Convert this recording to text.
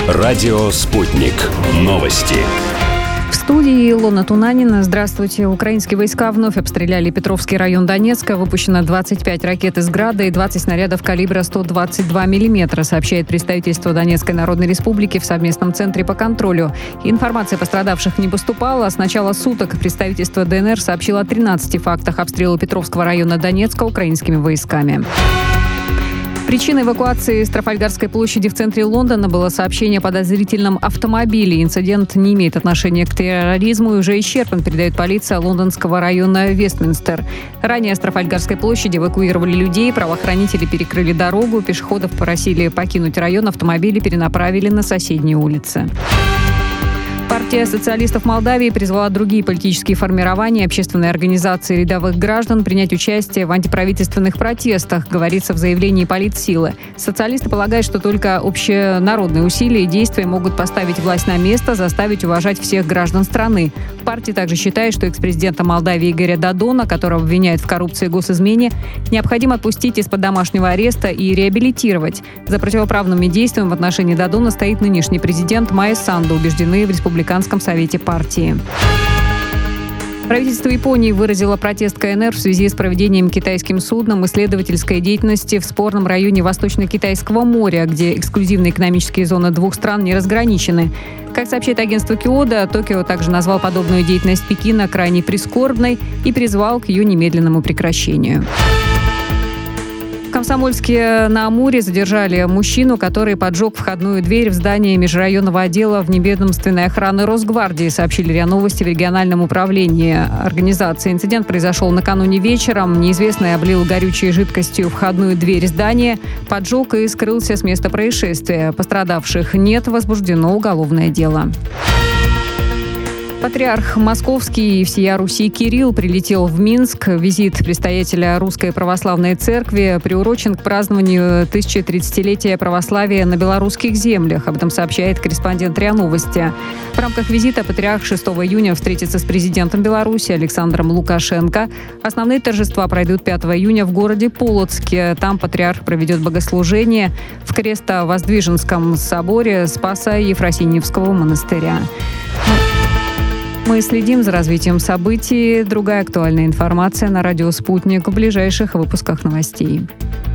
Радио «Спутник». Новости. В студии Илона Тунанина. Здравствуйте. Украинские войска вновь обстреляли Петровский район Донецка. Выпущено 25 ракет из «Града» и 20 снарядов калибра 122 мм, сообщает представительство Донецкой Народной Республики в совместном центре по контролю. Информация о пострадавших не поступала. С начала суток представительство ДНР сообщило о 13 фактах обстрела Петровского района Донецка украинскими войсками. Причиной эвакуации с Трафальгарской площади в центре Лондона было сообщение о подозрительном автомобиле. Инцидент не имеет отношения к терроризму и уже исчерпан, передает полиция лондонского района Вестминстер. Ранее с Трафальгарской площади эвакуировали людей, правоохранители перекрыли дорогу, пешеходов просили покинуть район, автомобили перенаправили на соседние улицы. Партия социалистов Молдавии призвала другие политические формирования и общественные организации рядовых граждан принять участие в антиправительственных протестах, говорится в заявлении политсилы. Социалисты полагают, что только общенародные усилия и действия могут поставить власть на место, заставить уважать всех граждан страны. Партия также считает, что экс-президента Молдавии Игоря Додона, которого обвиняют в коррупции и госизмене, необходимо отпустить из-под домашнего ареста и реабилитировать. За противоправными действиями в отношении Додона стоит нынешний президент Майя Санду, убеждены в Республиканском совете партии. Правительство Японии выразило протест КНР в связи с проведением китайским судном исследовательской деятельности в спорном районе Восточно-Китайского моря, где эксклюзивные экономические зоны двух стран не разграничены. Как сообщает агентство Киода, Токио также назвал подобную деятельность Пекина крайне прискорбной и призвал к ее немедленному прекращению. В Комсомольске-на-Амуре задержали мужчину, который поджег входную дверь в здание межрайонного отдела вневедомственной охраны Росгвардии, сообщили РИА Новости в региональном управлении организации. Инцидент произошел накануне вечером. Неизвестный облил горючей жидкостью входную дверь здания, поджег и скрылся с места происшествия. Пострадавших нет, возбуждено уголовное дело. Патриарх Московский и всея Руси Кирилл прилетел в Минск. Визит предстоятеля Русской Православной Церкви приурочен к празднованию 1030-летия православия на белорусских землях. Об этом сообщает корреспондент РИА Новости. В рамках визита патриарх 6 июня встретится с президентом Беларуси Александром Лукашенко. Основные торжества пройдут 5 июня в городе Полоцке. Там патриарх проведет богослужение в Крестовоздвиженском соборе Спаса Ефросиньевского монастыря. Мы следим за развитием событий. Другая актуальная информация на радио «Спутник» в ближайших выпусках новостей.